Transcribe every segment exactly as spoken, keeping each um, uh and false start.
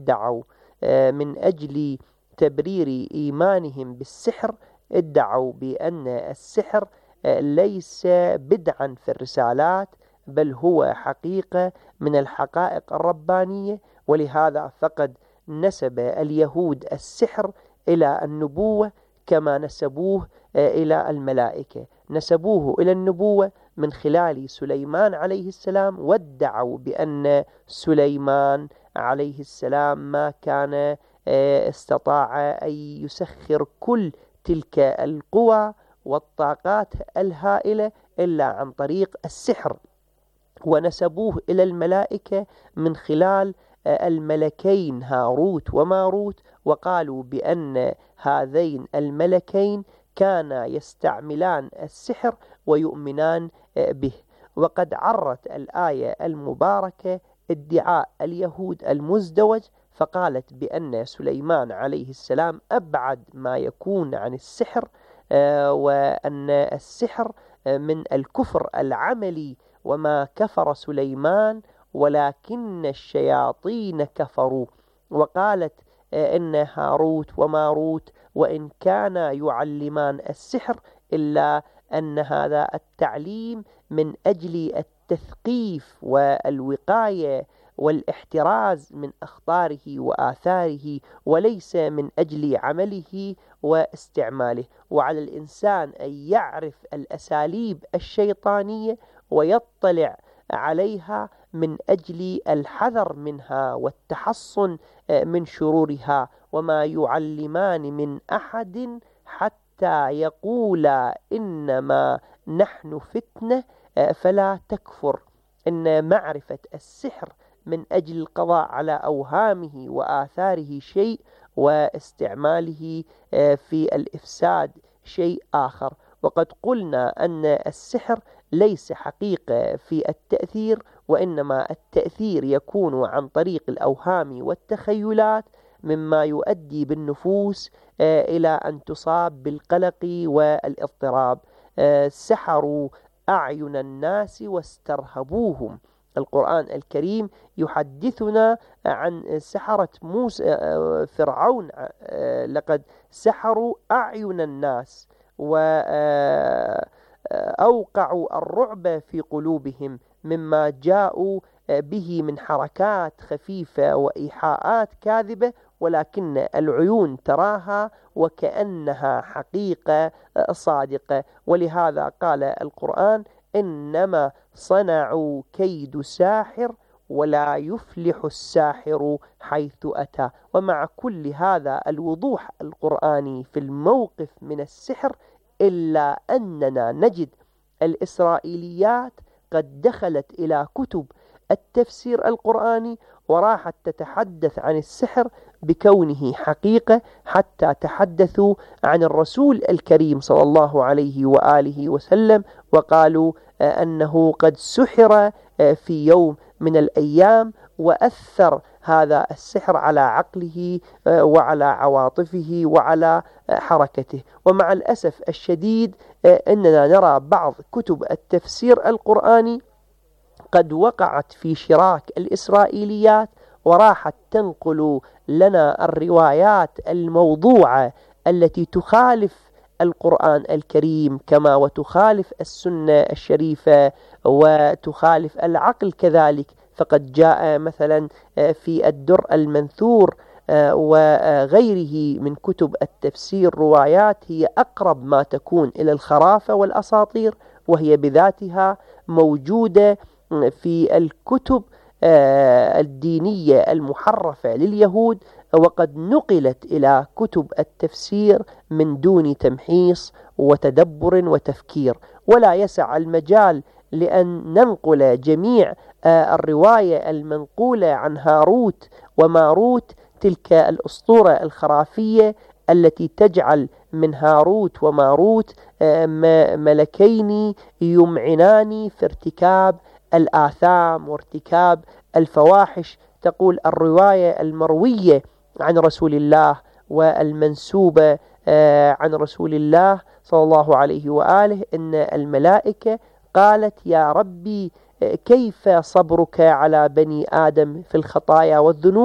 ادعوا من أجل تبرير إيمانهم بالسحر، ادعوا بأن السحر ليس بدعا في الرسالات، بل هو حقيقة من الحقائق الربانية. ولهذا فقد نسب اليهود السحر إلى النبوة كما نسبوه إلى الملائكة. نسبوه إلى النبوة من خلال سليمان عليه السلام، وادعوا بأن سليمان عليه السلام ما كان استطاع أن يسخر كل تلك القوى والطاقات الهائلة إلا عن طريق السحر. ونسبوه إلى الملائكة من خلال الملكين هاروت وماروت، وقالوا بأن هذين الملكين كانا يستعملان السحر ويؤمنان به. وقد عرت الآية المباركة ادعاء اليهود المزدوج، فقالت بأن سليمان عليه السلام أبعد ما يكون عن السحر، وأن السحر من الكفر العملي، وما كفر سليمان ولكن الشياطين كفروا. وقالت إن هاروت وماروت وإن كانا يعلمان السحر، إلا أن هذا التعليم من أجل التثقيف والوقاية والاحتراز من أخطاره وآثاره، وليس من أجل عمله واستعماله. وعلى الإنسان أن يعرف الأساليب الشيطانية ويطلع عليها من أجل الحذر منها والتحصن من شرورها. وما يعلمان من أحد حتى يقولا إنما نحن فتنة فلا تكفر. إن معرفة السحر من أجل القضاء على أوهامه وآثاره شيء، واستعماله في الإفساد شيء آخر. وقد قلنا أن السحر ليس حقيقة في التأثير، وإنما التأثير يكون عن طريق الأوهام والتخيلات، مما يؤدي بالنفوس إلى أن تصاب بالقلق والاضطراب. سحروا أعين الناس واسترهبوهم. القرآن الكريم يحدثنا عن سحرة موسى فرعون، لقد سحروا أعين الناس وأوقعوا الرعب في قلوبهم مما جاءوا به من حركات خفيفة وإيحاءات كاذبة، ولكن العيون تراها وكأنها حقيقة صادقة. ولهذا قال القرآن: إنما صنعوا كيد ساحر ولا يفلح الساحر حيث أتى. ومع كل هذا الوضوح القرآني في الموقف من السحر، إلا أننا نجد الإسرائيليات قد دخلت إلى كتب التفسير القرآني وراحت تتحدث عن السحر بكونه حقيقة، حتى تحدثوا عن الرسول الكريم صلى الله عليه وآله وسلم، وقالوا أنه قد سحر في يوم من الأيام، وأثر هذا السحر على عقله وعلى عواطفه وعلى حركته. ومع الأسف الشديد أننا نرى بعض كتب التفسير القرآني قد وقعت في شراك الإسرائيليات، وراحت تنقل لنا الروايات الموضوعة التي تخالف القرآن الكريم، كما وتخالف السنة الشريفة وتخالف العقل كذلك. فقد جاء مثلا في الدر المنثور وغيره من كتب التفسير روايات هي أقرب ما تكون إلى الخرافة والأساطير، وهي بذاتها موجودة في الكتب الدينية المحرفة لليهود، وقد نقلت إلى كتب التفسير من دون تمحيص وتدبر وتفكير. ولا يسع المجال لأن ننقل جميع الرواية المنقولة عن هاروت وماروت، تلك الأسطورة الخرافية التي تجعل من هاروت وماروت ملكين يمعنان في ارتكاب الآثام وارتكاب الفواحش. تقول الرواية المروية عن رسول الله والمنسوبة عن رسول الله صلى الله عليه وآله إن الملائكة قالت: يا ربي كيف صبرك على بني آدم في الخطايا والذنوب؟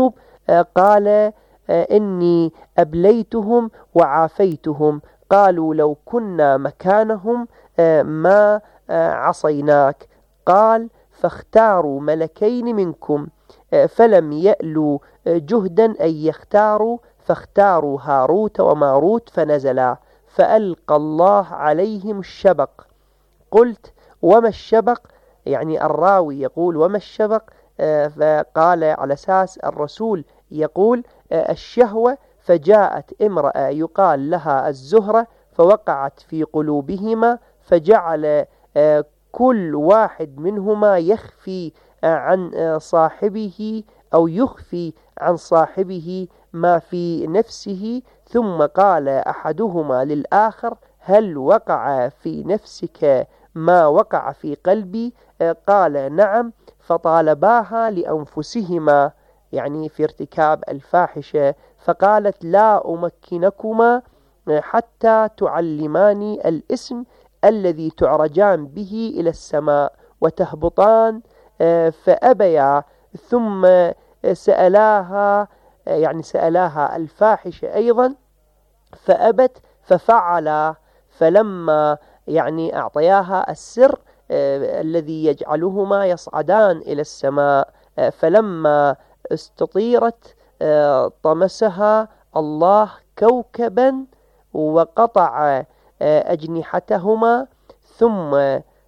قال إني أبليتهم وعافيتهم. قالوا لو كنا مكانهم ما عصيناك. قال فاختاروا ملكين منكم فلم يألوا جهدا أن يختاروا، فاختاروا هاروت وماروت فنزلا، فألقى الله عليهم الشبق. قلت وما الشبق؟ يعني الراوي يقول وما الشبق؟ فقال على أساس الرسول يقول الشهوة، فجاءت امرأة يقال لها الزهرة فوقعت في قلوبهما، فجعل كل واحد منهما يخفي عن صاحبه أو يخفي عن صاحبه ما في نفسه، ثم قال أحدهما للآخر هل وقع في نفسك ما وقع في قلبي؟ قال نعم. فطالباها لأنفسهما يعني في ارتكاب الفاحشة، فقالت لا أمكنكما حتى تعلماني الاسم الذي تعرجان به إلى السماء وتهبطان، فأبيا. ثم سألاها يعني سألاها الفاحشة أيضا فأبت، ففعلا. فلما يعني أعطياها السر الذي يجعلهما يصعدان إلى السماء، فلما استطيرت طمسها الله كوكبا وقطع أجنحتهما، ثم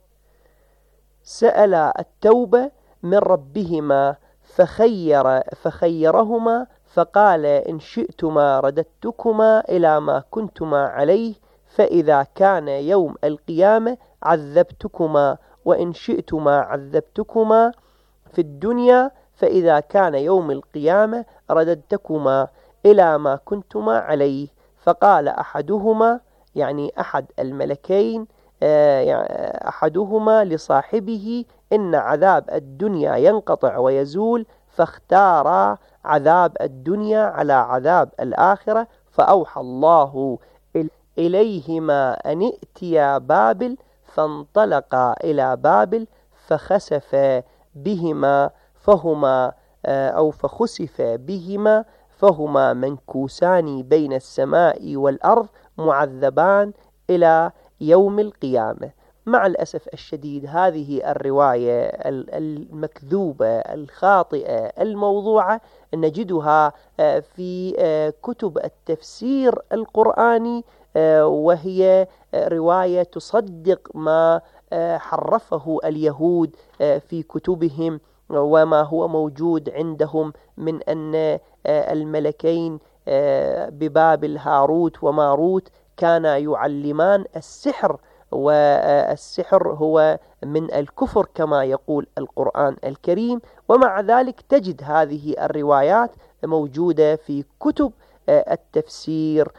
سأل التوبة من ربهما فخير فخيرهما فقال إن شئتما رددتكما إلى ما كنتما عليه، فإذا كان يوم القيامة عذبتكما، وإن شئتما عذبتكما في الدنيا، فإذا كان يوم القيامة رددتكما إلى ما كنتما عليه. فقال أحدهما يعني أحد الملكين أحدهما لصاحبه إن عذاب الدنيا ينقطع ويزول، فاختار عذاب الدنيا على عذاب الآخرة. فأوحى الله إليهما أن ائتيا بابل، فانطلقا إلى بابل فخسف بهما فهما أو فخسف بهما فهما منكوسان بين السماء والأرض معذبان إلى يوم القيامة. مع الأسف الشديد هذه الرواية المكذوبة الخاطئة الموضوعة نجدها في كتب التفسير القرآني، وهي رواية تصدق ما حرفه اليهود في كتبهم وما هو موجود عندهم من أن الملكين ببابل هاروت وماروت كانا يعلمان السحر، والسحر هو من الكفر كما يقول القرآن الكريم. ومع ذلك تجد هذه الروايات موجودة في كتب التفسير،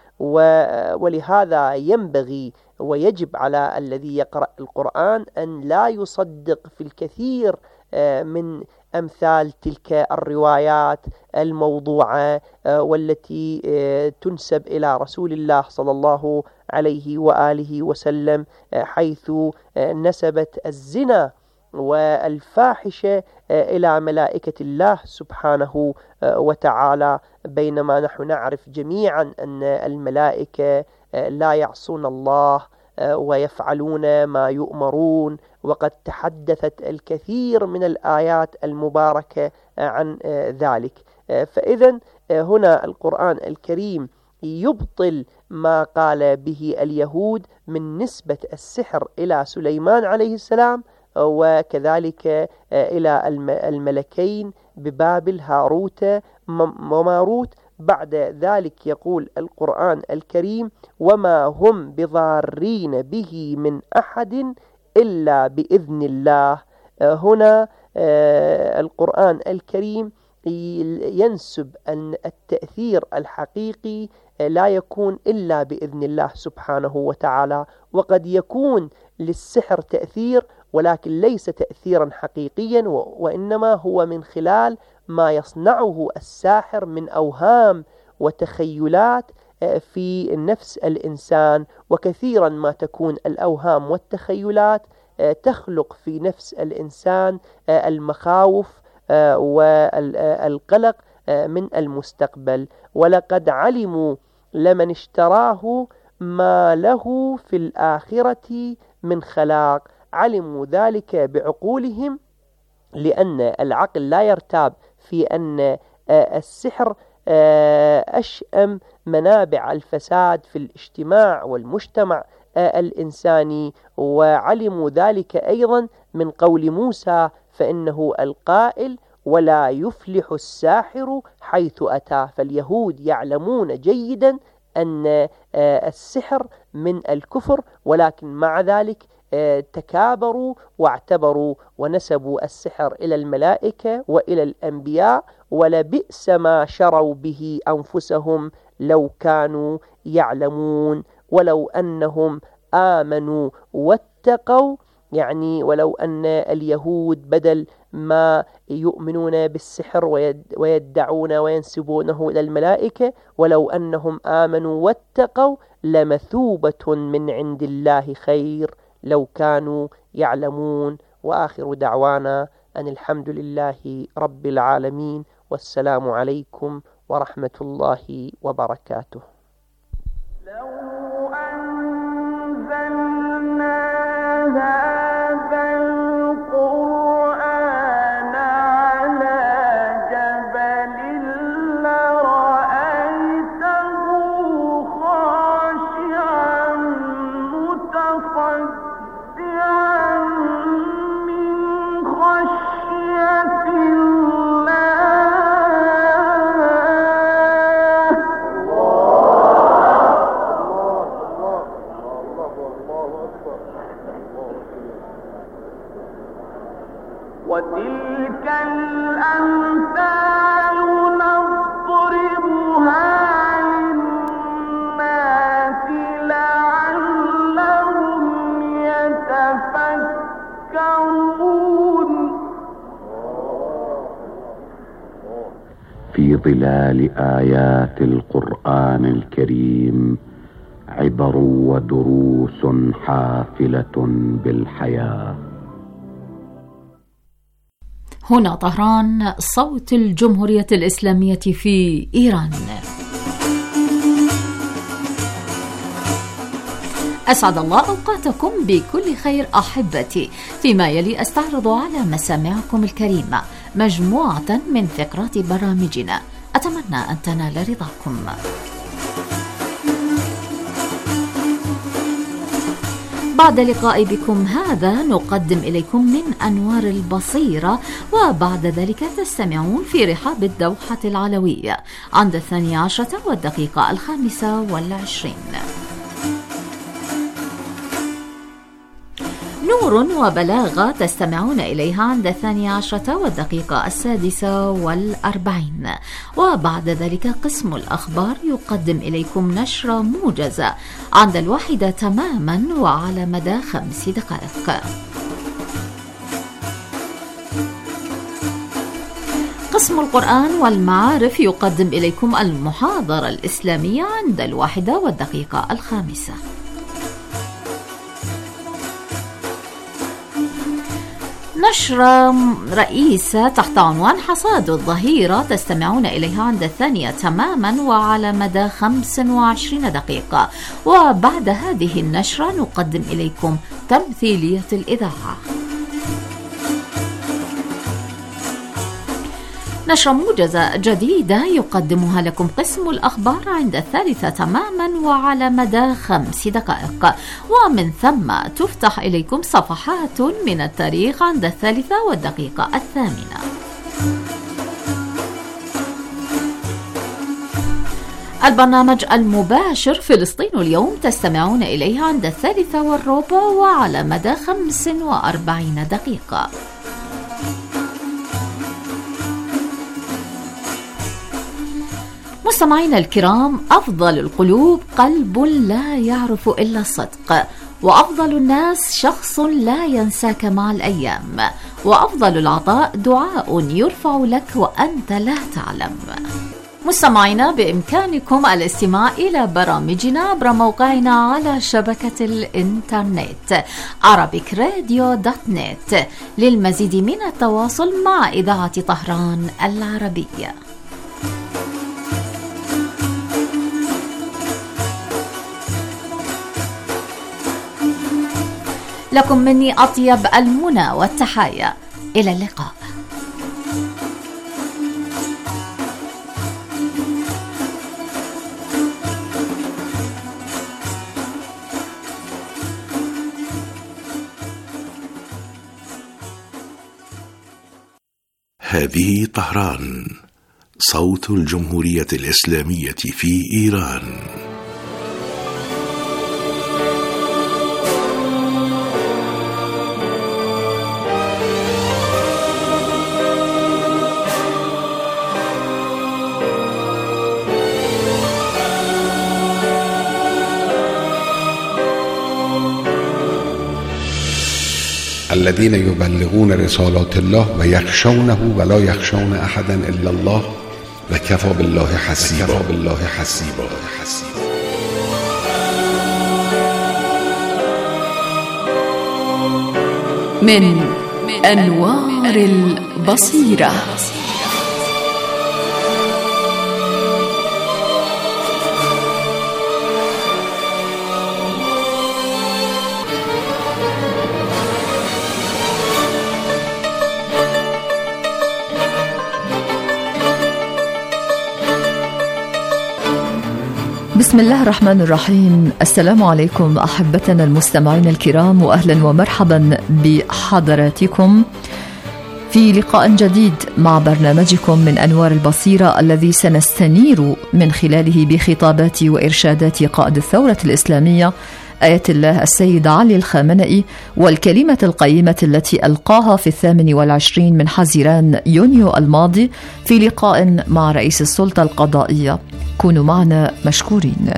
ولهذا ينبغي ويجب على الذي يقرأ القرآن أن لا يصدق في الكثير من أمثال تلك الروايات الموضوعة والتي تنسب إلى رسول الله صلى الله عليه وآله وسلم، حيث نسبت الزنا والفاحشة إلى ملائكة الله سبحانه وتعالى، بينما نحن نعرف جميعا أن الملائكة لا يعصون الله ويفعلون ما يؤمرون، وقد تحدثت الكثير من الآيات المباركة عن ذلك. فإذا هنا القرآن الكريم يبطل ما قال به اليهود من نسبة السحر إلى سليمان عليه السلام، وكذلك إلى الملكين ببابل هاروت وماروت. بعد ذلك يقول القرآن الكريم وما هم بضارين به من أحد إلا بإذن الله. هنا القرآن الكريم ينسب أن التأثير الحقيقي لا يكون إلا بإذن الله سبحانه وتعالى، وقد يكون للسحر تأثير ولكن ليس تأثيرا حقيقيا، وإنما هو من خلال ما يصنعه الساحر من أوهام وتخيلات في نفس الإنسان. وكثيرا ما تكون الأوهام والتخيلات تخلق في نفس الإنسان المخاوف والقلق من المستقبل. ولقد علموا لمن اشتراه ما له في الآخرة من خلاق. علموا ذلك بعقولهم، لأن العقل لا يرتاب في أن السحر أشأم منابع الفساد في الاجتماع والمجتمع الإنساني. وعلموا ذلك أيضا من قول موسى، فإنه القائل: ولا يفلح الساحر حيث أتى. فاليهود يعلمون جيدا أن السحر من الكفر، ولكن مع ذلك تكابروا واعتبروا ونسبوا السحر إلى الملائكة وإلى الأنبياء، ولبئس ما شروا به أنفسهم لو كانوا يعلمون. ولو أنهم آمنوا واتقوا، يعني ولو أن اليهود بدل ما يؤمنون بالسحر ويدعون وينسبونه إلى الملائكة، ولو أنهم آمنوا واتقوا لمثوبة من عند الله خير لو كانوا يعلمون. وآخر دعوانا أن الحمد لله رب العالمين، والسلام عليكم ورحمة الله وبركاته. لو أنزلنا هذا القرآن على جبل لرأيته خاشعا متصدعا من خشية وتلك الأمثال نضربها للناس لعلهم يتفكرون. في ظلال آيات القرآن الكريم عبر ودروس حافلة بالحياة. هنا طهران، صوت الجمهورية الإسلامية في إيران. أسعد الله أوقاتكم بكل خير أحبتي. فيما يلي أستعرض على مسامعكم الكريمة مجموعة من فقرات برامجنا، أتمنى أن تنال رضاكم. بعد لقاء بكم هذا نقدم إليكم من أنوار البصيرة، وبعد ذلك تستمعون في رحاب الدوحة العلوية عند الثانية عشرة والدقيقة الخامسة والعشرين. نور وبلاغة تستمعون إليها عند الثانية عشرة والدقيقة السادسة والأربعين. وبعد ذلك قسم الأخبار يقدم إليكم نشرة موجزة عند الواحدة تماما وعلى مدى خمس دقائق. قسم القرآن والمعارف يقدم إليكم المحاضرة الإسلامية عند الواحدة والدقيقة الخامسة. نشرة رئيسة تحت عنوان حصاد الظهيرة تستمعون إليها عند الثانية تماما وعلى مدى خمس وعشرين دقيقة. وبعد هذه النشرة نقدم إليكم تمثيلية الإذاعة. نشرة موجزة جديدة يقدمها لكم قسم الأخبار عند الثالثة تماما وعلى مدى خمس دقائق. ومن ثم تفتح إليكم صفحات من التاريخ عند الثالثة والدقيقة الثامنة. البرنامج المباشر فلسطين اليوم تستمعون إليها عند الثالثة والربع وعلى مدى خمس وأربعين دقيقة. مستمعينا الكرام، أفضل القلوب قلب لا يعرف إلا الصدق، وأفضل الناس شخص لا ينساك مع الأيام، وأفضل العطاء دعاء يرفع لك وأنت لا تعلم. مستمعينا، بإمكانكم الاستماع إلى برامجنا عبر موقعنا على شبكة الإنترنت arabic radio dot net للمزيد من التواصل مع إذاعة طهران العربية. لكم مني أطيب المنى والتحايا. إلى اللقاء. هذه طهران، صوت الجمهورية الإسلامية في إيران. الذين يبلغون رسالات الله ويخشونه ولا يخشون أحدا إلا الله وكفى بالله حسيبا. وكفى بالله حسيبا. من أنوار البصيرة. بسم الله الرحمن الرحيم. السلام عليكم أحبتنا المستمعين الكرام، وأهلا ومرحبا بحضراتكم في لقاء جديد مع برنامجكم من أنوار البصيرة، الذي سنستنير من خلاله بخطابات وإرشادات قائد الثورة الإسلامية آية الله السيد علي الخامنئي، والكلمة القيمة التي ألقاها في الثامن والعشرين من حزيران يونيو الماضي في لقاء مع رئيس السلطة القضائية. كونوا معنا مشكورين.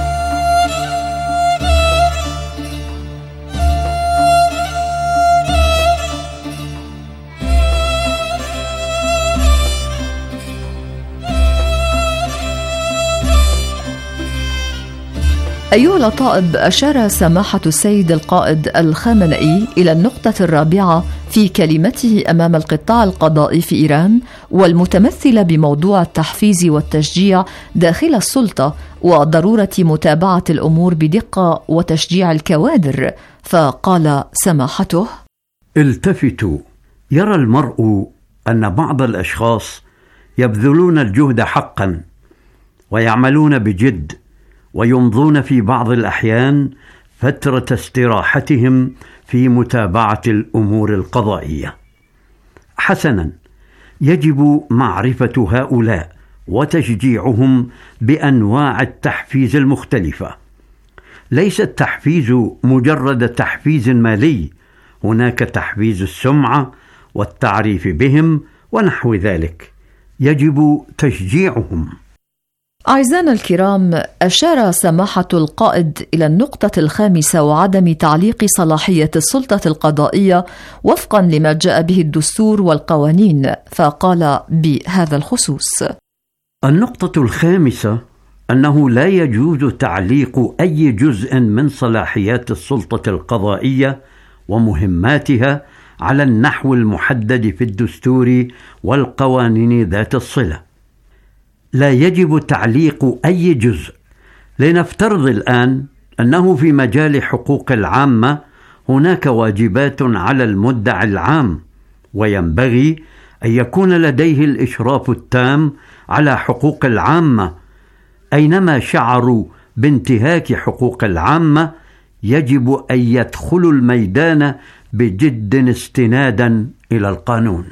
أيها الأطائب، أشار سماحة السيد القائد الخامنئي إلى النقطة الرابعة في كلمته أمام القطاع القضائي في إيران، والمتمثلة بموضوع التحفيز والتشجيع داخل السلطة وضرورة متابعة الأمور بدقة وتشجيع الكوادر. فقال سماحته: التفتوا، يرى المرء أن بعض الأشخاص يبذلون الجهد حقا ويعملون بجد، ويمضون في بعض الأحيان فترة استراحتهم في متابعة الأمور القضائية. حسنا، يجب معرفة هؤلاء وتشجيعهم بأنواع التحفيز المختلفة. ليس التحفيز مجرد تحفيز مالي، هناك تحفيز السمعة والتعريف بهم ونحو ذلك، يجب تشجيعهم. أعزائنا الكرام، أشار سماحة القائد إلى النقطة الخامسة وعدم تعليق صلاحية السلطة القضائية وفقا لما جاء به الدستور والقوانين، فقال بهذا الخصوص: النقطة الخامسة أنه لا يجوز تعليق أي جزء من صلاحيات السلطة القضائية ومهماتها على النحو المحدد في الدستور والقوانين ذات الصلة. لا يجب تعليق أي جزء. لنفترض الآن أنه في مجال حقوق العامة هناك واجبات على المدعي العام، وينبغي أن يكون لديه الإشراف التام على حقوق العامة. أينما شعروا بانتهاك حقوق العامة يجب أن يدخلوا الميدان بجد استنادا إلى القانون.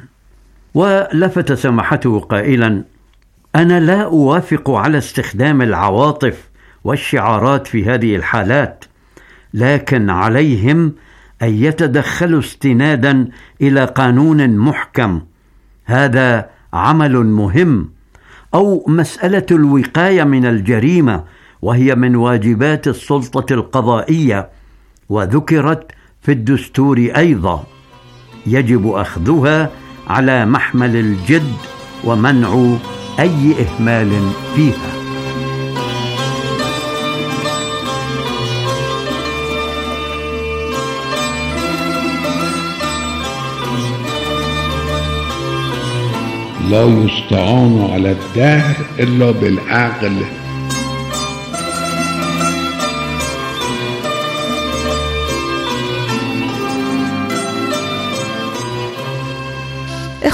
ولفت سماحته قائلا: أنا لا أوافق على استخدام العواطف والشعارات في هذه الحالات، لكن عليهم أن يتدخلوا استنادا إلى قانون محكم. هذا عمل مهم. أو مسألة الوقاية من الجريمة، وهي من واجبات السلطة القضائية وذكرت في الدستور أيضا، يجب أخذها على محمل الجد ومنع أي إهمال فيها. لا يستعان على الدهر إلا بالعقل.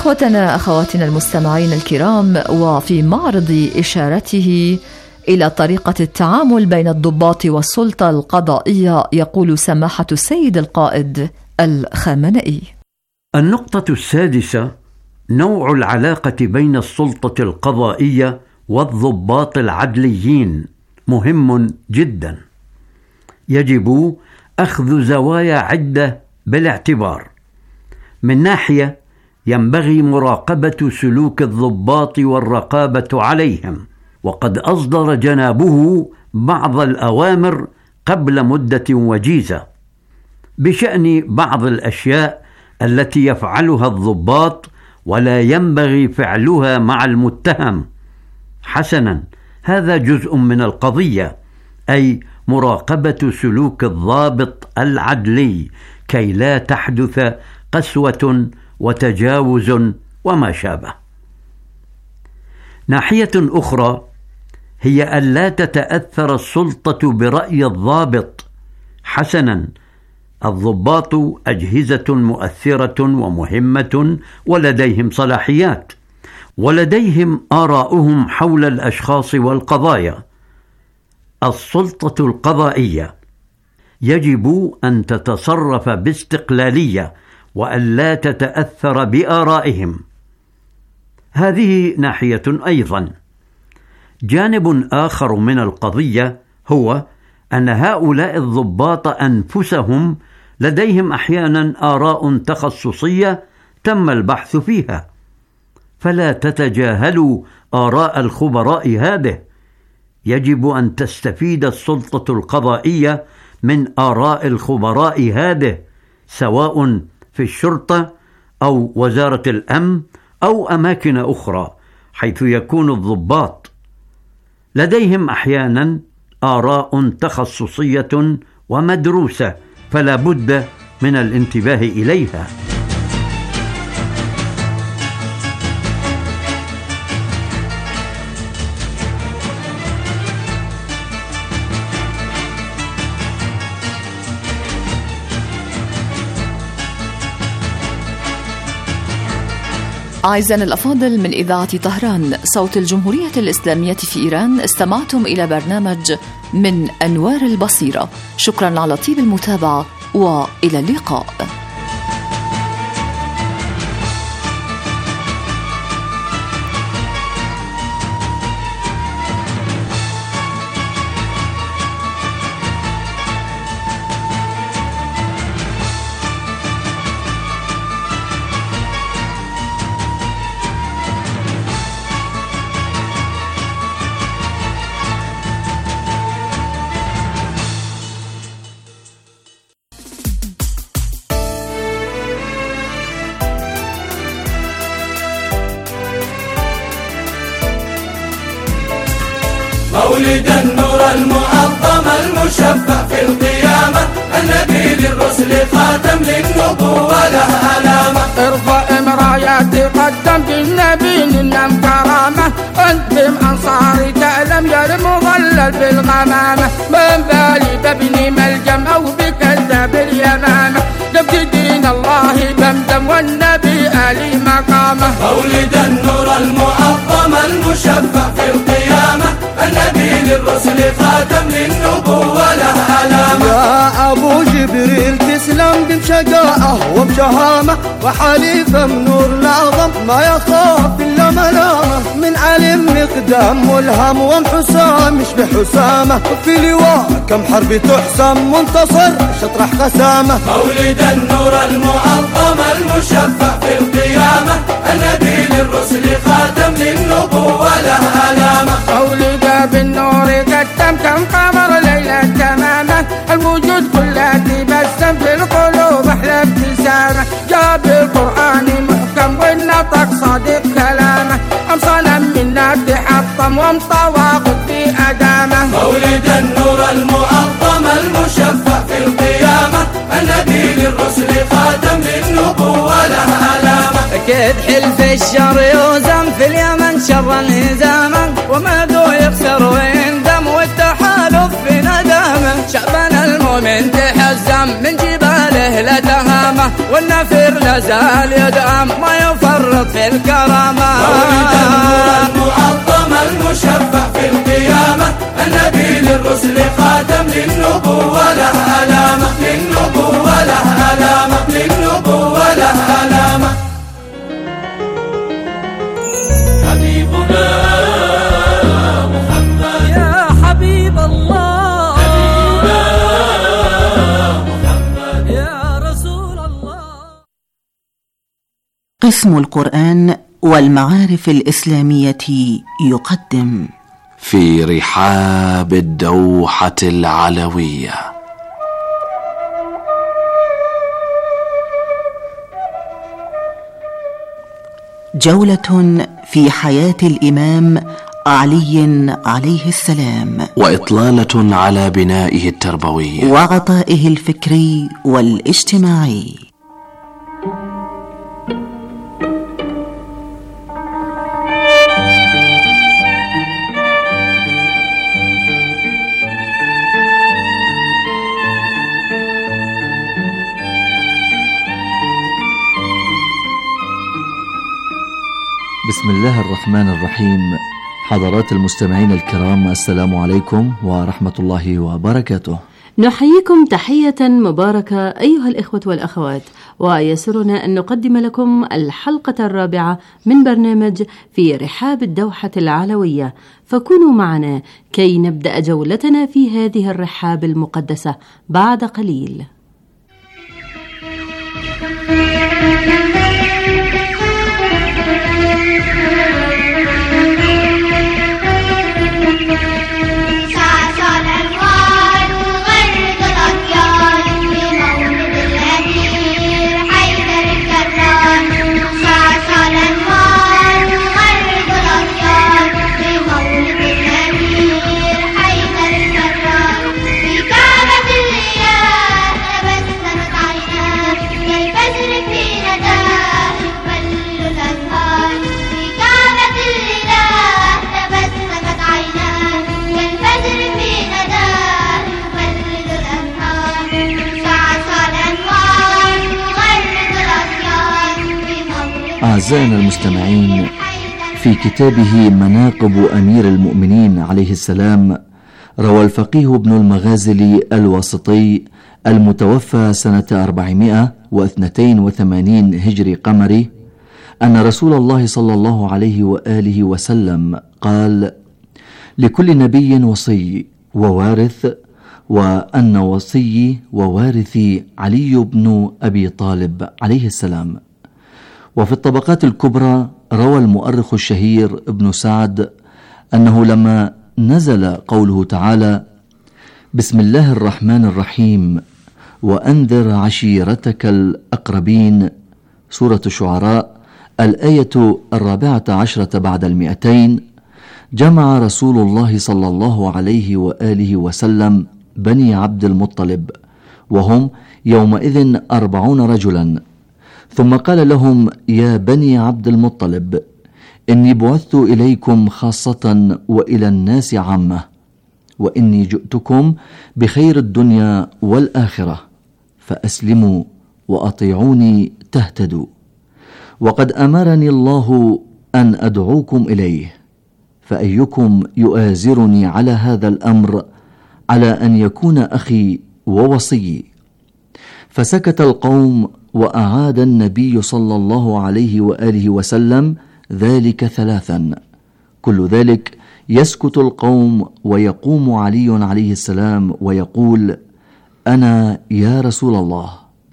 إخوتنا أخواتنا المستمعين الكرام، وفي معرض إشارته إلى طريقة التعامل بين الضباط والسلطة القضائية، يقول سماحة السيد القائد الخامنئي: النقطة السادسة: نوع العلاقة بين السلطة القضائية والضباط العدليين مهم جدا، يجب أخذ زوايا عدة بالاعتبار. من ناحية، ينبغي مراقبة سلوك الضباط والرقابة عليهم، وقد أصدر جنابه بعض الأوامر قبل مدة وجيزة بشأن بعض الأشياء التي يفعلها الضباط ولا ينبغي فعلها مع المتهم. حسنا، هذا جزء من القضية، أي مراقبة سلوك الضابط العدلي كي لا تحدث قسوة وتجاوز وما شابه. ناحية أخرى هي ألا تتأثر السلطة برأي الضابط. حسنا، الضباط أجهزة مؤثرة ومهمة ولديهم صلاحيات، ولديهم آراؤهم حول الأشخاص والقضايا. السلطة القضائية يجب أن تتصرف باستقلالية وألا تتأثر بآرائهم. هذه ناحية. أيضا جانب آخر من القضية هو أن هؤلاء الضباط أنفسهم لديهم أحيانا آراء تخصصية تم البحث فيها، فلا تتجاهلوا آراء الخبراء هذه. يجب أن تستفيد السلطة القضائية من آراء الخبراء هذه، سواء في الشرطة أو وزارة الأمن أو أماكن أخرى، حيث يكون الضباط لديهم أحيانا آراء تخصصية ومدروسة، فلا بد من الانتباه إليها. أعزائنا الأفاضل، من إذاعة طهران صوت الجمهورية الإسلامية في إيران، استمعتم إلى برنامج من أنوار البصيرة. شكرا على طيب المتابعة وإلى اللقاء. مولد النور المعظم المشفع في القيامة، النبي للرسل خاتم للنبوة له علامة. ارفع مرايات قدم بالنبي للنم كرامة، انتم أنصاري تعلم يا المظلل بالغمامة. من بالي ببني ملجم أو بكذب اليمامة، جبت دين الله بمدم والنبي آلي مقامة. مولد النور المعظم المشفع في القيامة، النبي للرسل خاتم للنبوة له علامة. يا أبو جبريل تسلم بشجاعة وبشهامة، وحليفة من نور الأعظم ما يخاف إلا ملامة. من علم مقدام ملهم ومحسام يشبه حسامة، في لواء كم حرب تحسم منتصر شطرح قسامة. مولد النور المعظم المشفع في القيامة، النبي للرسل خاتم للنبوة له علامة. مولد بالنور قدم كم قمر ليلة تمامة، الوجود كله تبسم في القلوب أحلى ابتسامة. جاب القرآن محكم والنطق صادق كلامه، أمصنا منا تحطم ومطواقف في أدامه. مولد النور المعظم المشفع في القيامة، النبي للرسل خاتم للنبوة له علامة. أكيد حلف الشر يوزم في اليمن شر انهزاما، وماذو يخسر ويندم والتحالف في ندامه. شعبنا المؤمن تحزم من جباله لتهامه، علامة والنفير لازال يدعم ما يفرط في الكرامة. مولد النور المعظم المشفع في القيامة النبي للرسل خاتم للنبوة له علامة للنبوة له علامة للنبوة له علامة. حبيبنا محمد يا حبيب الله حبيبنا محمد يا رسول الله. قسم القرآن والمعارف الإسلامية يقدم في رحاب الدوحة العلوية جولة في حياة الإمام علي عليه السلام، وإطلالة على بنائه التربوي وعطائه الفكري والاجتماعي. بسم الله الرحمن الرحيم. حضرات المستمعين الكرام، السلام عليكم ورحمة الله وبركاته. نحييكم تحية مباركة أيها الإخوة والأخوات، ويسرنا أن نقدم لكم الحلقة الرابعة من برنامج في رحاب الدوحة العلوية، فكونوا معنا كي نبدأ جولتنا في هذه الرحاب المقدسة بعد قليل. أعزائنا المستمعين، في كتابه مناقب أمير المؤمنين عليه السلام روى الفقيه ابن المغازلي الواسطي المتوفى سنة أربعمائة واثنين وثمانين هجري قمري أن رسول الله صلى الله عليه وآله وسلم قال: لكل نبي وصي ووارث، وأن وصي ووارثي علي بن أبي طالب عليه السلام. وفي الطبقات الكبرى روى المؤرخ الشهير ابن سعد أنه لما نزل قوله تعالى: بسم الله الرحمن الرحيم وأنذر عشيرتك الأقربين، سورة الشعراء الآية الرابعة عشرة بعد المئتين، جمع رسول الله صلى الله عليه وآله وسلم بني عبد المطلب، وهم يومئذ أربعون رجلا، ثم قال لهم: يا بني عبد المطلب، إني بعثت إليكم خاصة وإلى الناس عامة، وإني جئتكم بخير الدنيا والآخرة، فأسلموا وأطيعوني تهتدوا. وقد أمرني الله أن أدعوكم إليه، فأيكم يؤازرني على هذا الأمر على أن يكون أخي ووصيي؟ فسكت القوم، وأعاد النبي صلى الله عليه وآله وسلم ذلك ثلاثا. كل ذلك يسكت القوم، ويقوم علي عليه السلام ويقول: أنا يا رسول الله.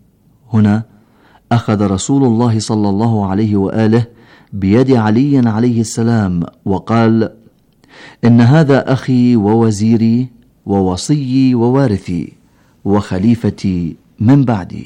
هنا أخذ رسول الله صلى الله عليه وآله بيد علي عليه السلام وقال: إن هذا أخي ووزيري ووصيي ووارثي وخليفتي من بعدي.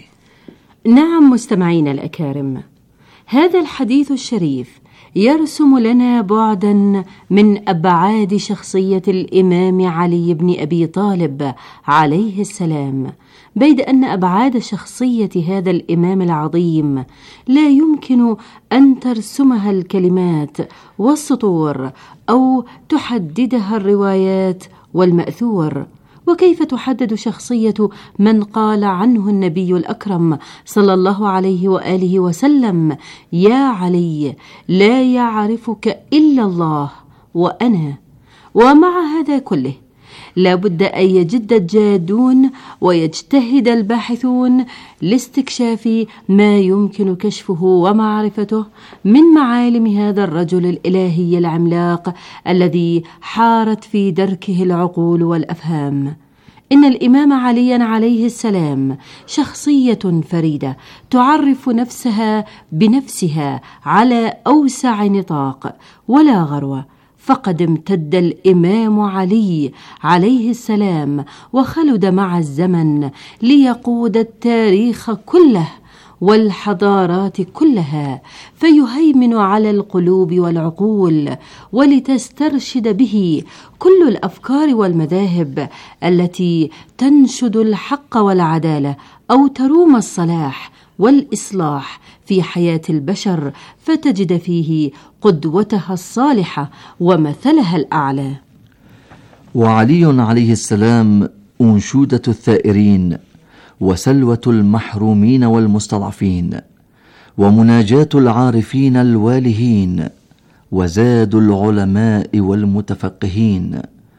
نعم مستمعين الأكارم، هذا الحديث الشريف يرسم لنا بعدا من أبعاد شخصية الإمام علي بن أبي طالب عليه السلام، بيد أن أبعاد شخصية هذا الإمام العظيم لا يمكن أن ترسمها الكلمات والسطور أو تحددها الروايات والمأثور، وكيف تحدد شخصية من قال عنه النبي الأكرم صلى الله عليه وآله وسلم: يا علي لا يعرفك إلا الله وأنا. ومع هذا كله لا بد أن يجد الجادون ويجتهد الباحثون لاستكشاف ما يمكن كشفه ومعرفته من معالم هذا الرجل الإلهي العملاق الذي حارت في دركه العقول والأفهام. إن الإمام عليا عليه السلام شخصية فريدة تعرف نفسها بنفسها على أوسع نطاق ولا غروة، فقد امتد الإمام علي عليه السلام وخلد مع الزمن ليقود التاريخ كله والحضارات كلها، فيهيمن على القلوب والعقول، ولتسترشد به كل الأفكار والمذاهب التي تنشد الحق والعدالة أو تروم الصلاح والإصلاح في حياة البشر، فتجد فيه قدوتها الصالحة ومثلها الأعلى. وعلي عليه السلام أنشودة الثائرين، وسلوة المحرومين والمستضعفين، ومناجاة العارفين الوالهين، وزاد العلماء والمتفقهين،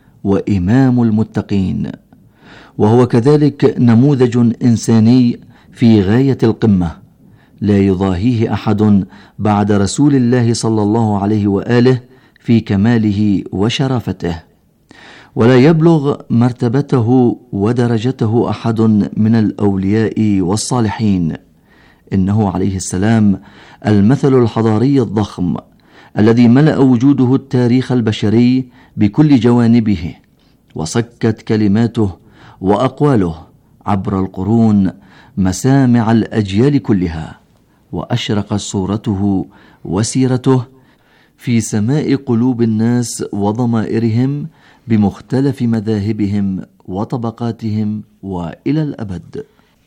وإمام المتقين. وهو كذلك نموذج إنساني في غاية القمة، لا يضاهيه أحد بعد رسول الله صلى الله عليه وآله في كماله وشرافته، ولا يبلغ مرتبته ودرجته أحد من الأولياء والصالحين. إنه عليه السلام المثل الحضاري الضخم الذي ملأ وجوده التاريخ البشري بكل جوانبه، وصكت كلماته وأقواله عبر القرون مسامع الأجيال كلها، وأشرقت صورته وسيرته في سماء قلوب الناس وضمائرهم بمختلف مذاهبهم وطبقاتهم وإلى الأبد.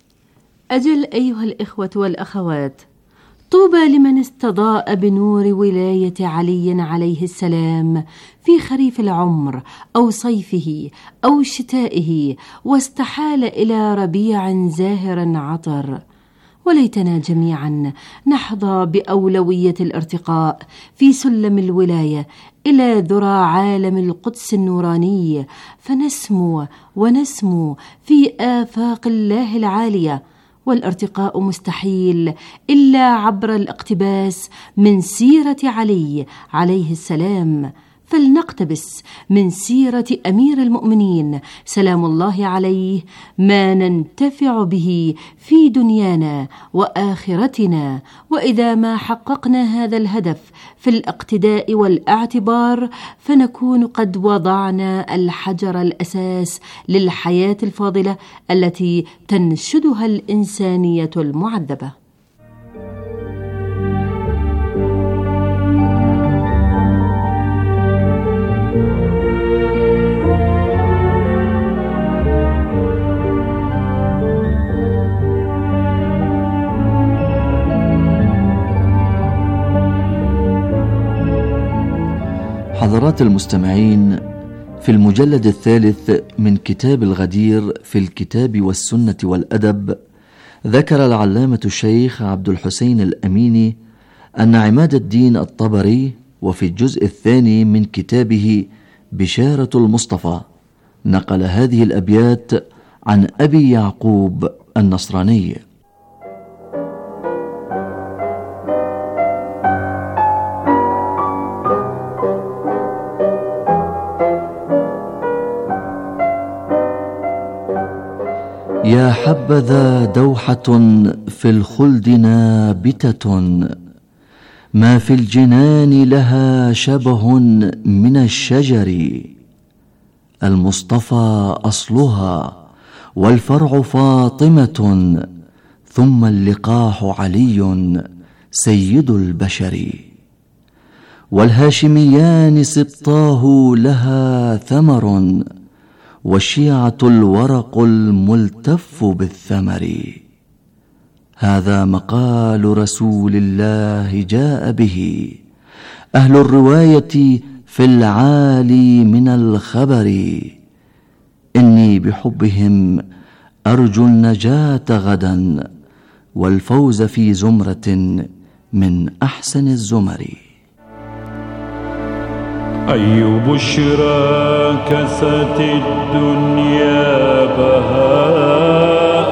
أجل أيها الإخوة والأخوات، طوبى لمن استضاء بنور ولاية علي عليه السلام في خريف العمر أو صيفه أو شتائه، واستحال إلى ربيع زاهر عطر. وليتنا جميعا نحظى بأولوية الارتقاء في سلم الولاية إلى ذرى عالم القدس النوراني، فنسمو ونسمو في آفاق الله العالية. والارتقاء مستحيل إلا عبر الاقتباس من سيرة علي عليه السلام. فلنقتبس من سيرة أمير المؤمنين سلام الله عليه ما ننتفع به في دنيانا وآخرتنا. وإذا ما حققنا هذا الهدف في الاقتداء والاعتبار، فنكون قد وضعنا الحجر الأساس للحياة الفاضلة التي تنشدها الإنسانية المعذبة. حضرات المستمعين، في المجلد الثالث من كتاب الغدير في الكتاب والسنة والأدب، ذكر العلامة الشيخ عبد الحسين الأميني أن عماد الدين الطبري وفي الجزء الثاني من كتابه بشارة المصطفى نقل هذه الأبيات عن أبي يعقوب النصراني: يا حبذا دوحة في الخلد نابتة، ما في الجنان لها شبه من الشجر، المصطفى أصلها والفرع فاطمة، ثم اللقاح علي سيد البشر، والهاشميان سبطاه لها ثمر، والشيعة الورق الملتف بالثمر. هذا مقال رسول الله جاء به أهل الرواية في العالي من الخبر، إني بحبهم أرجو النجاة غدا والفوز في زمرة من أحسن الزمر. أي بشرى كست الدنيا بهاء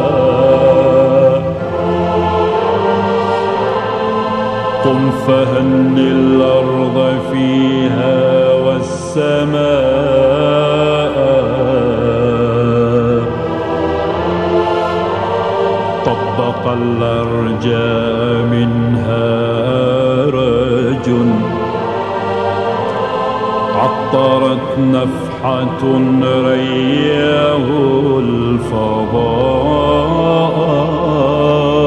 قم فهن الأرض فيها والسماء طبق الأرجاء منها رجل عطرت نفحة رياه الفضاء.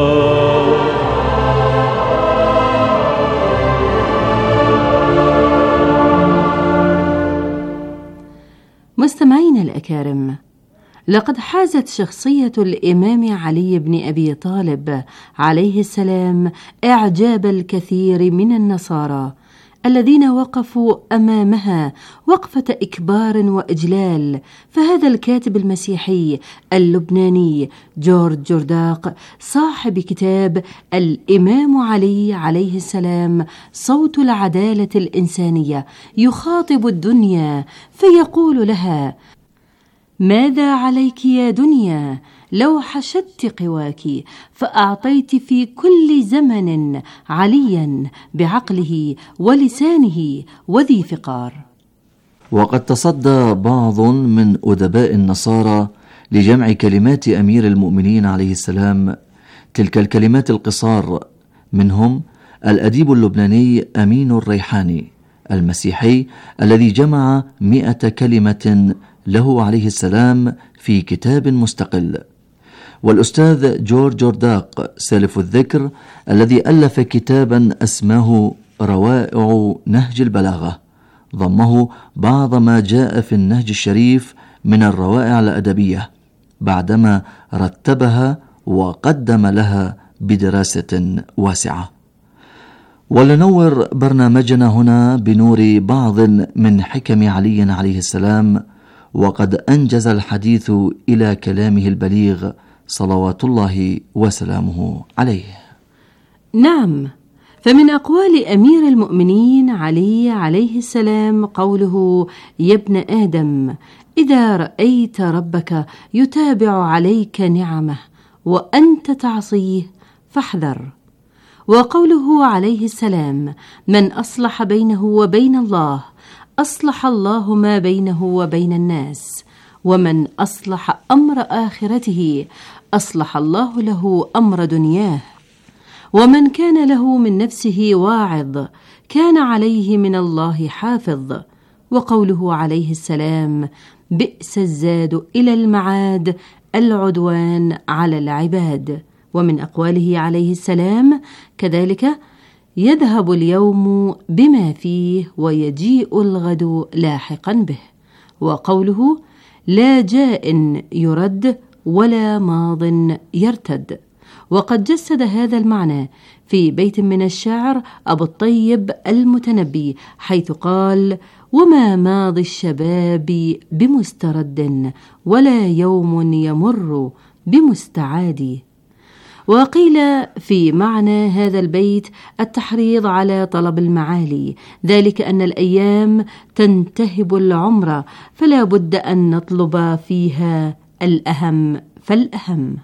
مستمعينا الأكارم، لقد حازت شخصية الإمام علي بن أبي طالب عليه السلام إعجاب الكثير من النصارى الذين وقفوا أمامها وقفة إكبار وإجلال. فهذا الكاتب المسيحي اللبناني جورج جورداق صاحب كتاب الإمام علي عليه السلام صوت العدالة الإنسانية يخاطب الدنيا فيقول لها: ماذا عليك يا دنيا لو حشدت قواك فأعطيت في كل زمن عليا بعقله ولسانه وذي فقار. وقد تصدى بعض من أدباء النصارى لجمع كلمات أمير المؤمنين عليه السلام تلك الكلمات القصار، منهم الأديب اللبناني أمين الريحاني المسيحي الذي جمع مئة كلمة له عليه السلام في كتاب مستقل، والأستاذ جورج جورداق سالف الذكر الذي ألف كتابا أسماه روائع نهج البلاغة، ضمه بعض ما جاء في النهج الشريف من الروائع الأدبية بعدما رتبها وقدم لها بدراسة واسعة. ولنور برنامجنا هنا بنور بعض من حكم علي عليه السلام، وقد أنجز الحديث إلى كلامه البليغ صلوات الله وسلامه عليه. نعم، فمن أقوال أمير المؤمنين علي عليه السلام قوله: يا ابن آدم إذا رأيت ربك يتابع عليك نعمه وأنت تعصيه فاحذر. وقوله عليه السلام: من أصلح بينه وبين الله أصلح الله ما بينه وبين الناس، ومن أصلح أمر آخرته أصلح الله له أمر دنياه، ومن كان له من نفسه واعظ كان عليه من الله حافظ. وقوله عليه السلام: بئس الزاد إلى المعاد العدوان على العباد. ومن أقواله عليه السلام كذلك: يذهب اليوم بما فيه ويجيء الغد لاحقا به. وقوله: لا جاء يرد ولا ماض يرتد. وقد جسد هذا المعنى في بيت من الشعر أبو الطيب المتنبي حيث قال: وما ماضي الشباب بمسترد ولا يوم يمر بمستعاد. وقيل في معنى هذا البيت التحريض على طلب المعالي، ذلك أن الأيام تنتهب العمر فلا بد أن نطلب فيها الأهم فالأهم.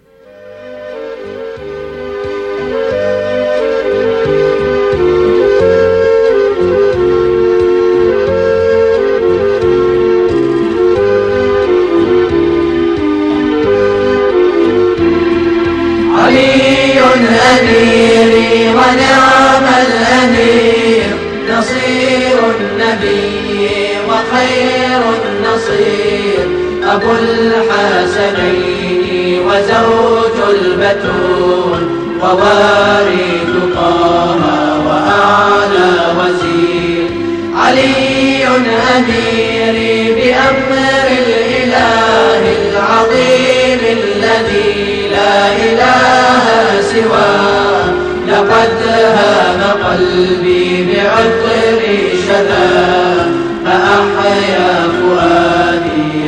أميري ونعم الأمير نصير النبي وخير النصير أبو الحسنين وزوج البتول ووارث طه وأعلى وزير علي أميري بأمر الإله العظيم الذي لا إله سواه لقد هام قلبي بعطر شذا فأحيا فؤادي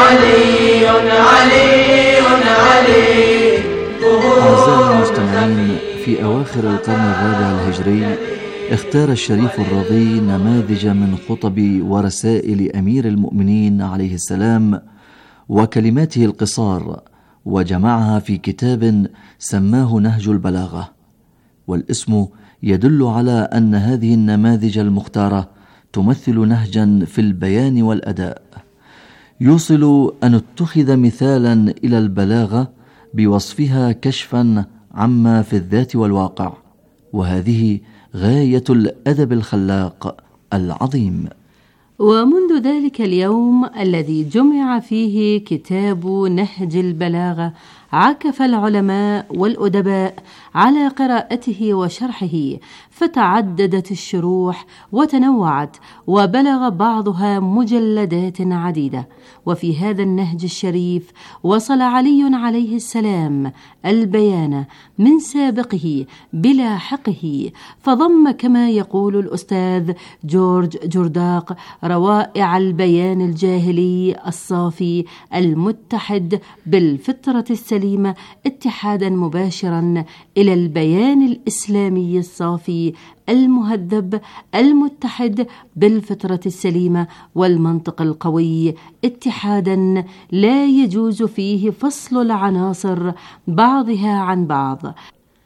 علي علي علي. أعزائي المستمعين، في أواخر القرن الرابع الهجري اختار الشريف الرضي نماذج من خطب ورسائل أمير المؤمنين عليه السلام وكلماته القصار، وجمعها في كتاب سماه نهج البلاغة، والاسم يدل على أن هذه النماذج المختارة تمثل نهجا في البيان والأداء، يوصل أن اتخذ مثالا إلى البلاغة بوصفها كشفا عما في الذات والواقع، وهذه غاية الأدب الخلاق العظيم. ومنذ ذلك اليوم الذي جمع فيه كتاب نهج البلاغة عكف العلماء والأدباء على قراءته وشرحه، فتعددت الشروح وتنوعت وبلغ بعضها مجلدات عديدة. وفي هذا النهج الشريف وصل علي عليه السلام البيان من سابقه بلاحقه، فضم كما يقول الأستاذ جورج جرداق روائع البيان الجاهلي الصافي المتحد بالفطرة السليمة اتحادا مباشرا إلى البيان الإسلامي الصافي المهذب المتحد بالفطرة السليمة والمنطق القوي اتحادا لا يجوز فيه فصل العناصر بعضها عن بعض.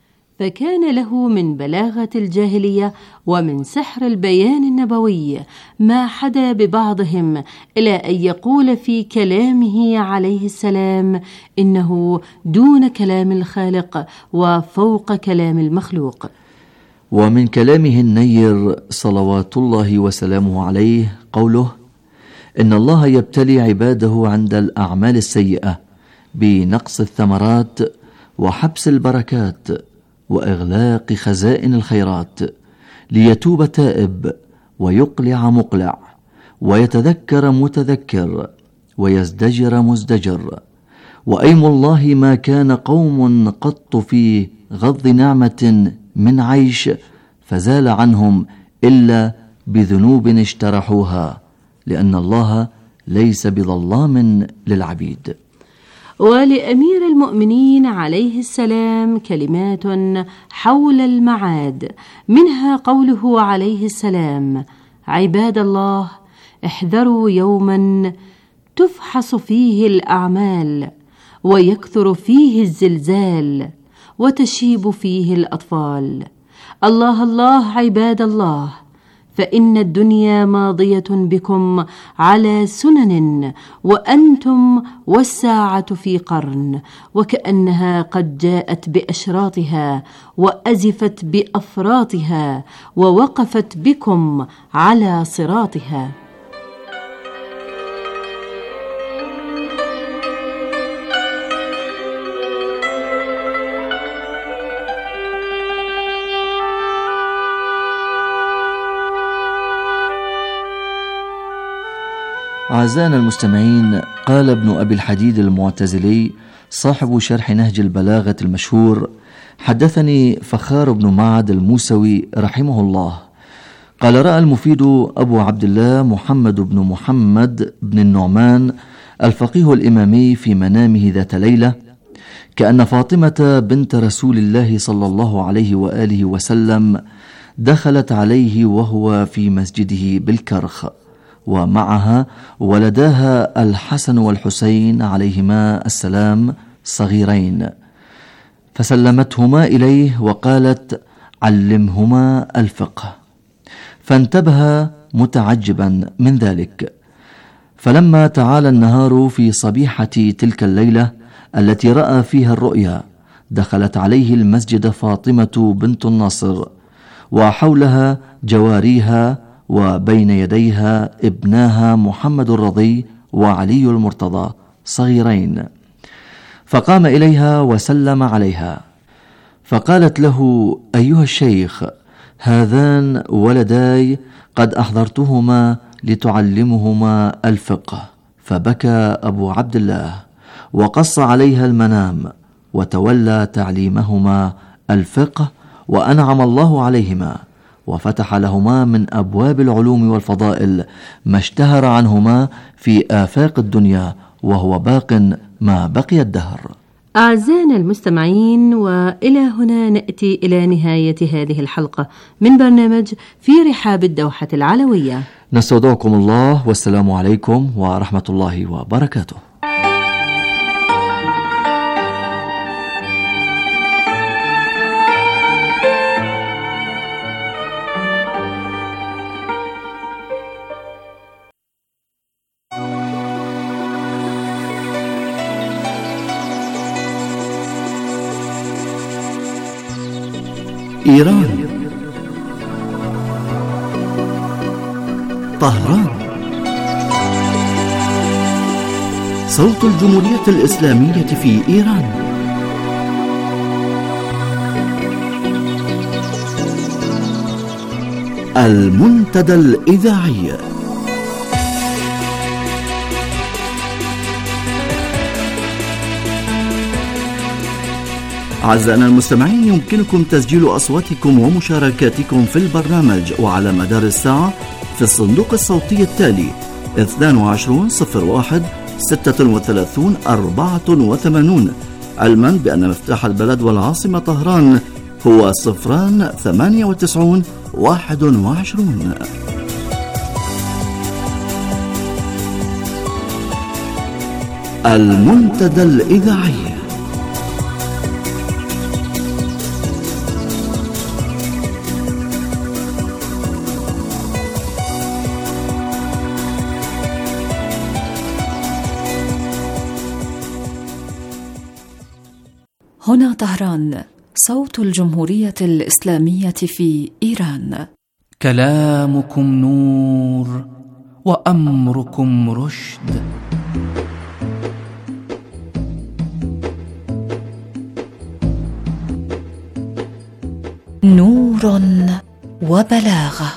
فكان له من بلاغة الجاهلية ومن سحر البيان النبوي ما حدا ببعضهم إلى أن يقول في كلامه عليه السلام إنه دون كلام الخالق وفوق كلام المخلوق. ومن كلامه النير صلوات الله وسلامه عليه قوله: إن الله يبتلي عباده عند الأعمال السيئة بنقص الثمرات وحبس البركات وإغلاق خزائن الخيرات، ليتوب تائب ويقلع مقلع ويتذكر متذكر ويزدجر مزدجر. وأيم الله ما كان قوم قط في غض نعمة من عيش فزال عنهم إلا بذنوب اجترحوها، لأن الله ليس بظلام للعبيد. ولأمير المؤمنين عليه السلام كلمات حول المعاد، منها قوله عليه السلام: عباد الله احذروا يوما تفحص فيه الأعمال ويكثر فيه الزلزال وتشيب فيه الأطفال. الله الله عباد الله، فإن الدنيا ماضية بكم على سنن وأنتم والساعة في قرن، وكأنها قد جاءت بأشراطها وأزفت بأفراطها ووقفت بكم على صراطها. أعزائنا المستمعين، قال ابن أبي الحديد المعتزلي صاحب شرح نهج البلاغة المشهور: حدثني فخار بن معد الموسوي رحمه الله قال: رأى المفيد أبو عبد الله محمد بن محمد بن النعمان الفقيه الإمامي في منامه ذات ليلة كأن فاطمة بنت رسول الله صلى الله عليه وآله وسلم دخلت عليه وهو في مسجده بالكرخ، ومعها ولداها الحسن والحسين عليهما السلام صغيرين، فسلمتهما إليه وقالت: علمهما الفقه. فانتبه متعجبا من ذلك. فلما تعالى النهار في صبيحة تلك الليلة التي رأى فيها الرؤيا، دخلت عليه المسجد فاطمة بنت الناصر، وحولها جواريها، وبين يديها ابناها محمد الرضي وعلي المرتضى صغيرين. فقام إليها وسلم عليها، فقالت له: أيها الشيخ، هذان ولداي قد أحضرتهما لتعلمهما الفقه. فبكى أبو عبد الله وقص عليها المنام، وتولى تعليمهما الفقه، وأنعم الله عليهما وفتح لهما من أبواب العلوم والفضائل ما اشتهر عنهما في آفاق الدنيا وهو باق ما بقي الدهر. أعزائنا المستمعين، وإلى هنا نأتي إلى نهاية هذه الحلقة من برنامج في رحاب الدوحة العلوية. نستودعكم الله، والسلام عليكم ورحمة الله وبركاته. إيران، طهران، صوت الجمهورية الإسلامية في إيران. المنتدى الإذاعي. أعزائنا المستمعين، يمكنكم تسجيل أصواتكم ومشاركاتكم في البرنامج وعلى مدار الساعة في الصندوق الصوتي التالي اثنان وعشرين صفر واحد ستة وثلاثين أربعة وثمانين، علما بأن مفتاح البلد والعاصمة طهران هو صفران ثمانية وتسعين واحد وعشرين. المنتدى الإذاعي. هنا طهران، صوت الجمهورية الإسلامية في إيران. كلامكم نور وأمركم رشد. نور وبلاغة.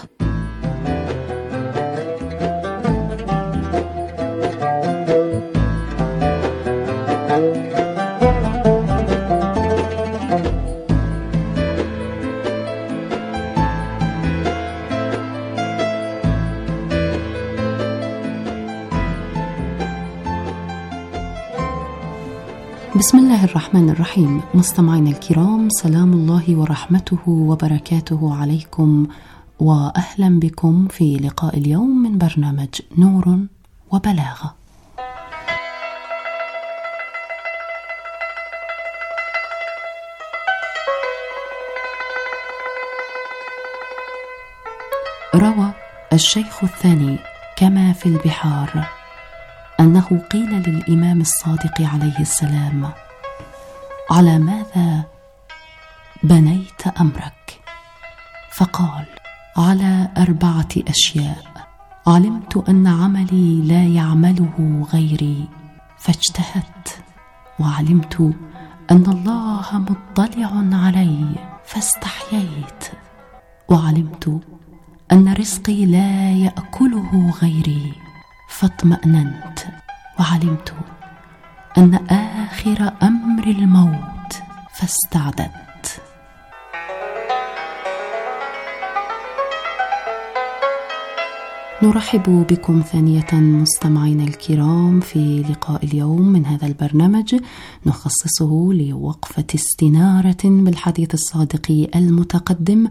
بسم الله الرحمن الرحيم. مستمعينا الكرام، سلام الله ورحمته وبركاته عليكم، وأهلا بكم في لقاء اليوم من برنامج نور وبلاغة. روى الشيخ الثاني كما في البحار أنه قيل للإمام الصادق عليه السلام: على ماذا بنيت أمرك؟ فقال: على أربعة أشياء. علمت أن عملي لا يعمله غيري فاجتهدت، وعلمت أن الله مطلع علي فاستحييت، وعلمت أن رزقي لا يأكله غيري فاطمأننت، وعلمت أن آخر أمر الموت فاستعددت. نرحب بكم ثانية مستمعينا الكرام في لقاء اليوم من هذا البرنامج، نخصصه لوقفة استنارة بالحديث الصادق المتقدم،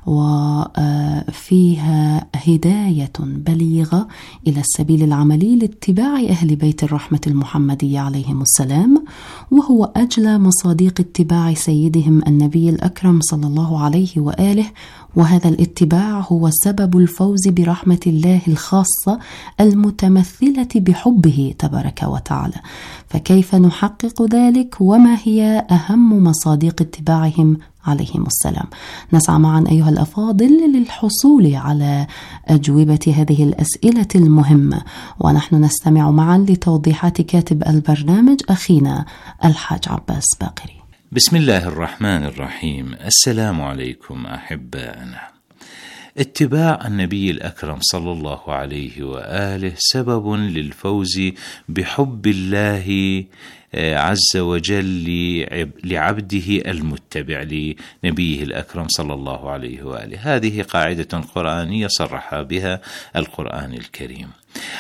وفيها هداية بليغة إلى السبيل العملي لاتباع أهل بيت الرحمة المحمدية عليهم السلام، وهو أجلى مصادق اتباع سيدهم النبي الأكرم صلى الله عليه وآله، وهذا الاتباع هو سبب الفوز برحمة الله الخاصة المتمثلة بحبه تبارك وتعالى. فكيف نحقق ذلك، وما هي أهم مصادق اتباعهم عليهم السلام؟ نسعى معا أيها الأفاضل للحصول على أجوبة هذه الأسئلة المهمة، ونحن نستمع معا لتوضيحات كاتب البرنامج أخينا الحاج عباس باقري. بسم الله الرحمن الرحيم. السلام عليكم أحبائنا. اتباع النبي الأكرم صلى الله عليه وآله سبب للفوز بحب الله عز وجل لعبده المتبع لنبيه الأكرم صلى الله عليه وآله. هذه قاعدة قرآنية صرح بها القرآن الكريم.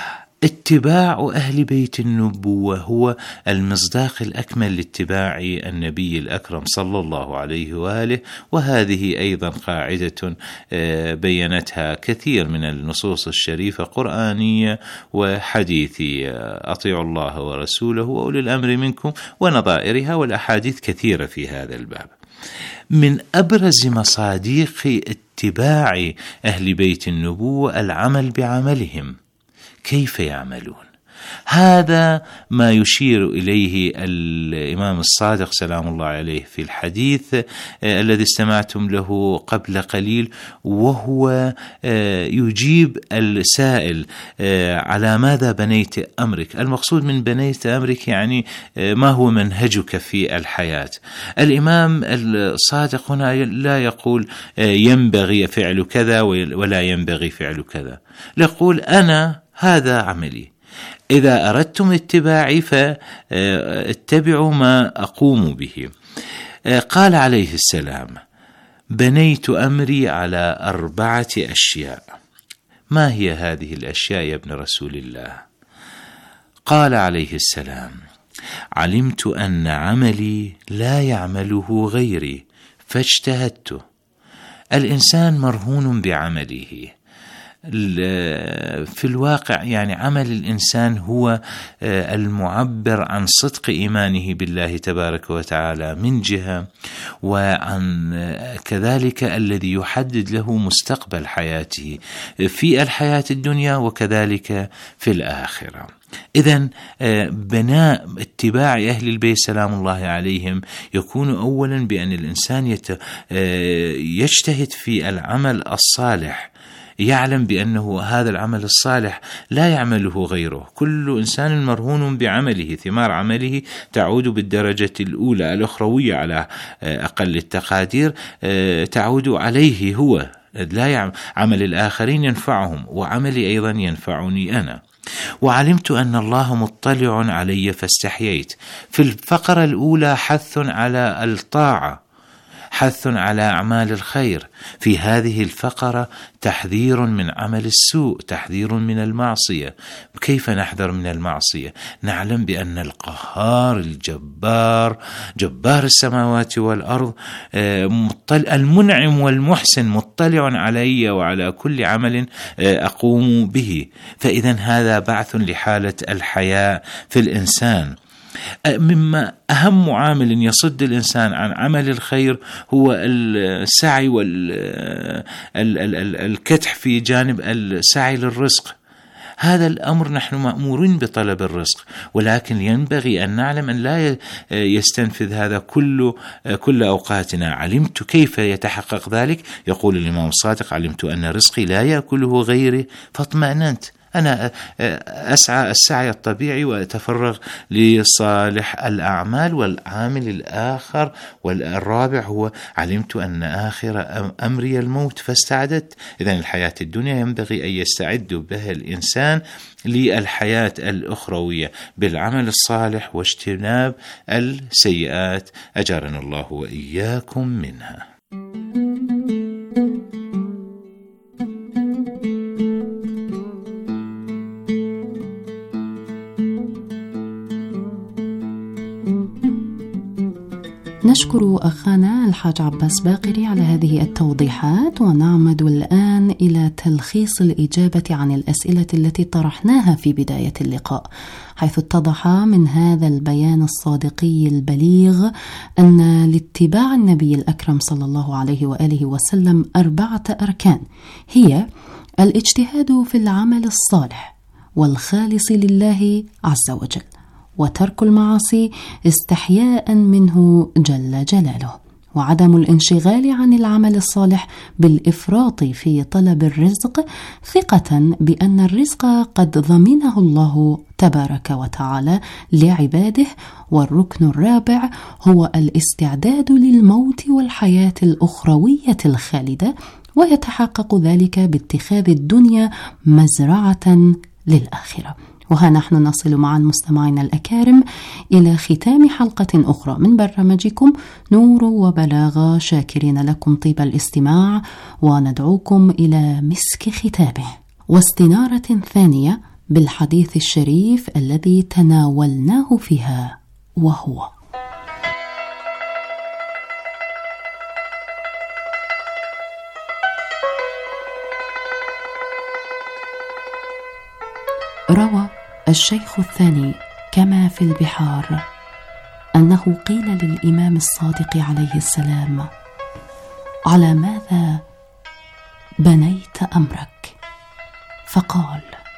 اتباع أهل بيت النبوة هو المصداق الأكمل لاتباع النبي الأكرم صلى الله عليه وآله، وهذه أيضا قاعدة بينتها كثير من النصوص الشريفة قرآنية وحديثية، أطيعوا الله ورسوله وأولي الأمر منكم ونظائرها، والأحاديث كثيرة في هذا الباب. من أبرز مصادق اتباع أهل بيت النبوة العمل بعملهم. كيف يعملون؟ هذا ما يشير إليه الإمام الصادق سلام الله عليه في الحديث الذي استمعتم له قبل قليل، وهو يجيب السائل على ماذا بنيت أمرك. المقصود من بنيت أمرك يعني ما هو منهجك في الحياة. الإمام الصادق هنا لا يقول ينبغي فعل كذا ولا ينبغي فعل كذا، يقول أنا هذا عملي، إذا أردتم اتباعي فاتبعوا ما أقوم به. قال عليه السلام: بنيت أمري على أربعة أشياء. ما هي هذه الأشياء يا ابن رسول الله؟ قال عليه السلام: علمت أن عملي لا يعمله غيري فاجتهدته. الإنسان مرهون بعمله. في الواقع يعني عمل الإنسان هو المعبر عن صدق إيمانه بالله تبارك وتعالى من جهة، وعن كذلك الذي يحدد له مستقبل حياته في الحياة الدنيا وكذلك في الآخرة. إذن بناء اتباع أهل البيت سلام الله عليهم يكون أولا بأن الإنسان يجتهد في العمل الصالح، يعلم بأنه هذا العمل الصالح لا يعمله غيره. كل إنسان مرهون بعمله، ثمار عمله تعود بالدرجة الأولى الأخروية على أقل التقادير تعود عليه هو، لا يعمل عمل الآخرين ينفعهم وعملي أيضا ينفعني أنا. وعلمت أن الله مطلع علي فاستحييت. في الفقرة الأولى حث على الطاعة، حث على أعمال الخير. في هذه الفقرة تحذير من عمل السوء، تحذير من المعصية. كيف نحذر من المعصية؟ نعلم بأن القهار الجبار جبار السماوات والأرض المنعم والمحسن مطلع علي وعلى كل عمل أقوم به. فإذا هذا بعث لحالة الحياء في الإنسان. مما أهم عامل يصد الإنسان عن عمل الخير هو السعي والكدح في جانب السعي للرزق. هذا الأمر نحن مأمورين بطلب الرزق، ولكن ينبغي أن نعلم أن لا يستنفذ هذا كل كل أوقاتنا. علمت كيف يتحقق ذلك؟ يقول الإمام الصادق: علمت أن رزقي لا يأكله غيري فاطمأننت. أنا أسعى السعي الطبيعي وأتفرغ لصالح الأعمال. والعامل الآخر والرابع هو علمت أن آخر أمري الموت فاستعدت. إذن الحياة الدنيا ينبغي أن يستعد بها الإنسان للحياة الأخروية بالعمل الصالح واجتناب السيئات، أجارنا الله وإياكم منها. نشكر أخانا الحاج عباس باقري على هذه التوضيحات، ونعمد الآن إلى تلخيص الإجابة عن الأسئلة التي طرحناها في بداية اللقاء، حيث اتضح من هذا البيان الصادقي البليغ أن لاتباع النبي الأكرم صلى الله عليه وآله وسلم أربعة أركان، هي الاجتهاد في العمل الصالح والخالص لله عز وجل، وترك المعاصي استحياء منه جل جلاله، وعدم الانشغال عن العمل الصالح بالإفراط في طلب الرزق، ثقة بأن الرزق قد ضمنه الله تبارك وتعالى لعباده. والركن الرابع هو الاستعداد للموت والحياة الأخروية الخالدة، ويتحقق ذلك باتخاذ الدنيا مزرعة للآخرة. وها نحن نصل مع المستمعين الأكارم إلى ختام حلقة أخرى من برنامجكم نور وبلاغة، شاكرين لكم طيب الاستماع وندعوكم إلى مسك ختامه واستنارة ثانية بالحديث الشريف الذي تناولناه فيها، وهو: روى الشيخ الثاني كما في البحار أنه قيل للإمام الصادق عليه السلام: على ماذا بنيت أمرك؟ فقال: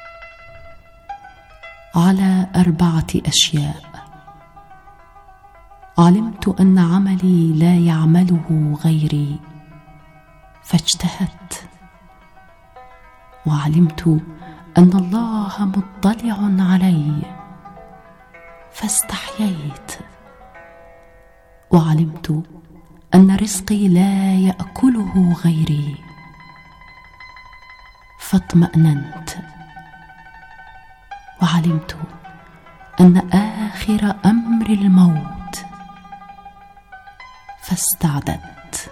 على أربعة أشياء. علمت أن عملي لا يعمله غيري فاجتهدت، وعلمت أن الله مطلع علي فاستحييت، وعلمت أن رزقي لا يأكله غيري فاطمأننت، وعلمت أن آخر أمر الموت فاستعددت.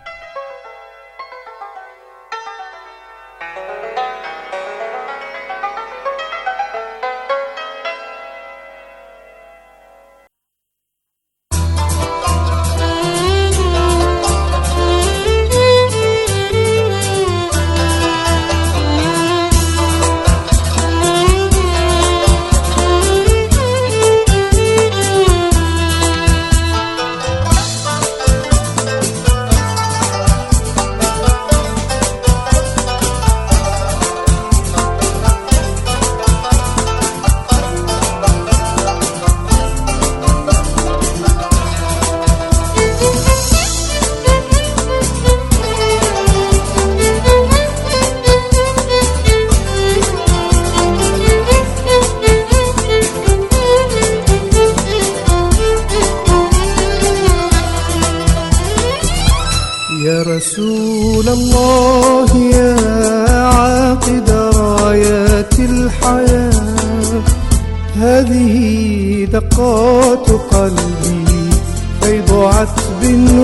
يا رسول الله يا عاقد رايات الحياة، هذه دقات قلبي فيض عتب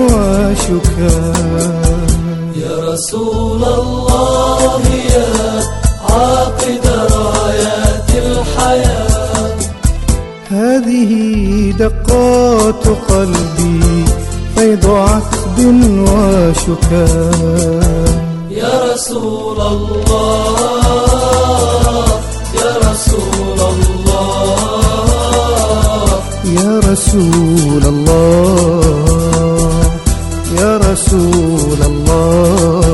وشكاء. يا رسول الله يا عاقد رايات الحياة، هذه دقات قلبي فيض عتب وشكاء. يا رسول الله يا رسول الله يا رسول الله يا رسول الله.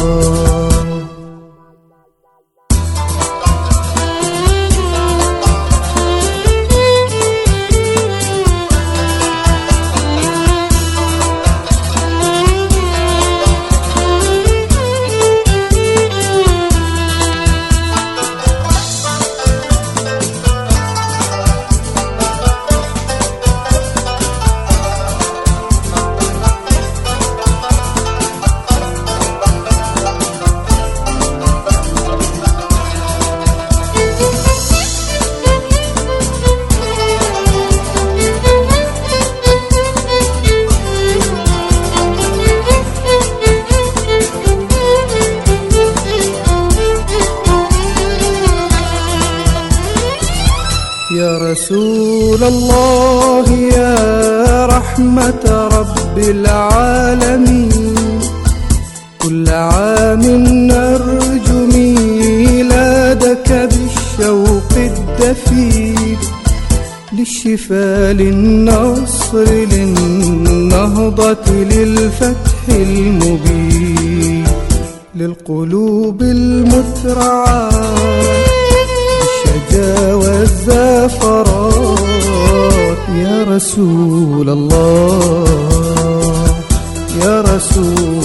يا رسول الله يا رحمة رب العالمين، كل عام نرجو ميلادك بالشوق الدفين، للشفاء للنصر للنهضة للفتح المبين، للقلوب المترعة والزفرات. يا رسول الله يا رسول